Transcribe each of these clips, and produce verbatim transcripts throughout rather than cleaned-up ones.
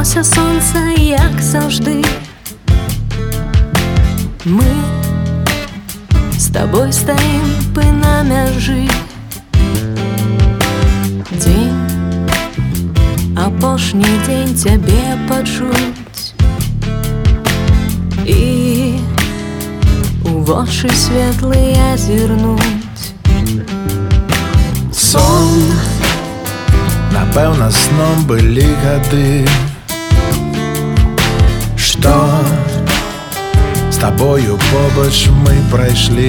Зійшлося сонце, як завжди. Ми з тобой стоим на мяжы. Дзень, апошні дзень цябе пачуць і у вочы светлыя зірнуць. Сон, напэўна, сном былі гады, што з табою побач мы прайшлі.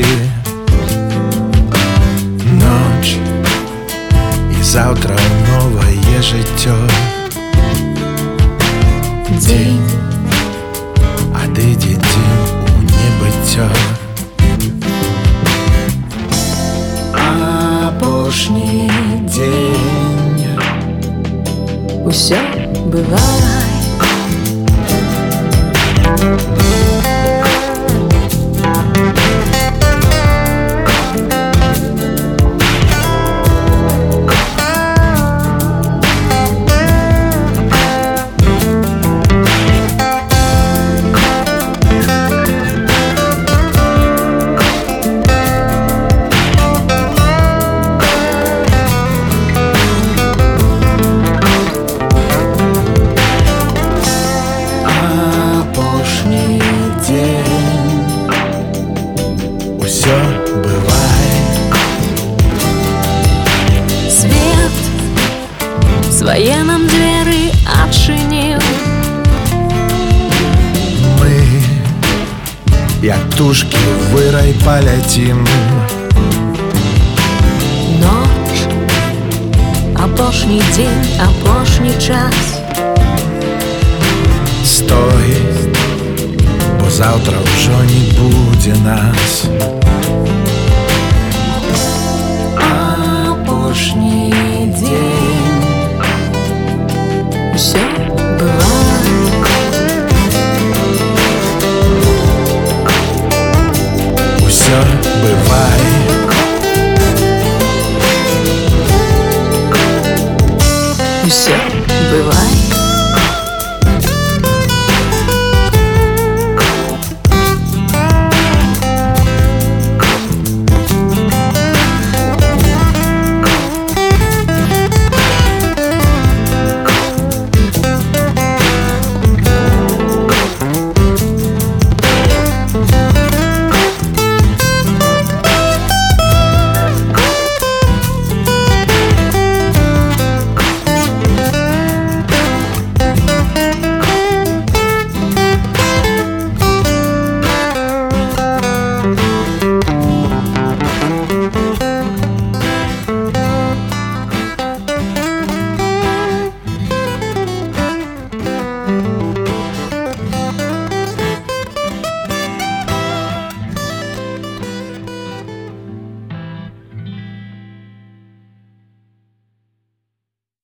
Ноч і заўтра новае жыццё. Дзень, адыдзе дзень у небыццё. Апошні дзень, усё бывай. Усё бывай. Свет свае нам дзверы адчыніў. Мы, як птушкі, вырай паляцім. Ноч, апошні дзень, апошні час. Стой, бо заўтра ўжо не будзе нас. Апошні дзень, усё бывай. Усё бывай.